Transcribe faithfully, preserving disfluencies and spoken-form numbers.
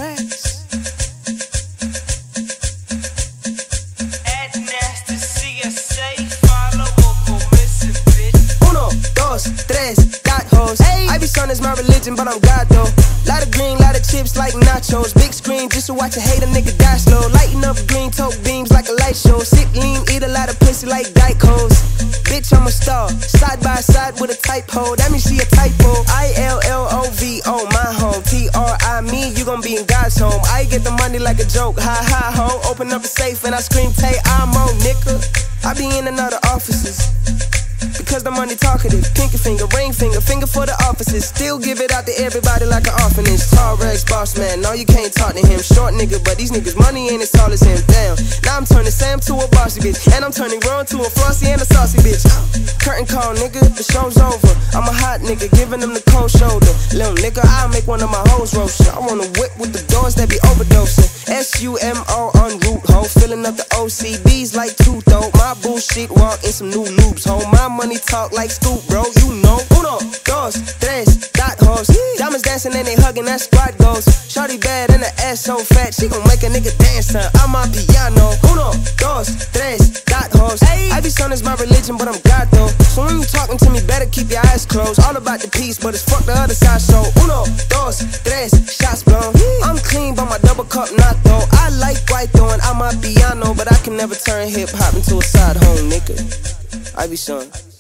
tracks. Uno, dos, tres, got hoes. Hey. I be son is my religion, but I'm God though. Lot of green, lot of chips like nachos. Big screen just to watch a hater nigga die slow. Lighting up green tote beams like a light show. Sit lean, eat a lot of pussy like Dykos. Bitch, I'm a star, side by side with a typo. That means she a typo. I L L O V O, my home. T R I me, you gon' be in God's home. I get the money like a joke, ha ha ho. Open up a safe and I scream, Tay, I'm on, nigga. I be in and out of offices because the money talkative. Pinky finger, ring finger, finger for the offices. Still give it out to everybody like an orphanage. Tall Rex, boss man, no you can't talk to him. Short nigga, but these niggas money ain't as tall as him. Damn, now I'm turning Sam to a bossy bitch, and I'm turning Ron to a flossy and a saucy bitch. Curtain call, nigga, the show's over. I'm a hot nigga, giving them the cold shoulder. Little nigga, I'll make one of my hoes roast. I wanna whip with the doors that be overdosing. S U M O on root ho, filling up the O C Bs like two though. My bullshit walk in some new loops ho. My money talk like Scoop, bro, you know. Uno, dos, tres, got hoes. Diamonds dancing and they hugging, that squad goes. Shorty bad and the ass so fat, she gon' make a nigga dance her. I'm a piano. Uno, dos, tres, got hoes. I be son is my religion, but I'm God though. So when you talking to me, better keep your eyes closed. All about the peace, but it's fuck the other side. So uno, dos, tres, shots blown. I'm clean, but my double cup not though. I like white though, and I'm a piano, but I can never turn hip hop into a side home, nigga. I be son.